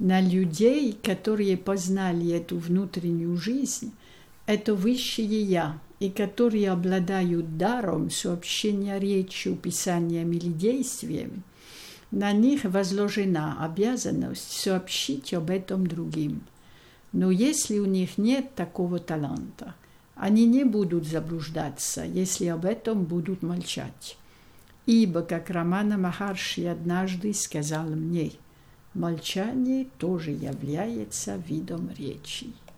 На людей, которые познали эту внутреннюю жизнь, это высшее «Я», и которые обладают даром сообщения речью, писанием или действием, на них возложена обязанность сообщить об этом другим. Но если у них нет такого таланта, они не будут заблуждаться, если об этом будут молчать. Ибо, как Рамана Махарши однажды сказал мне, молчание тоже является видом речи.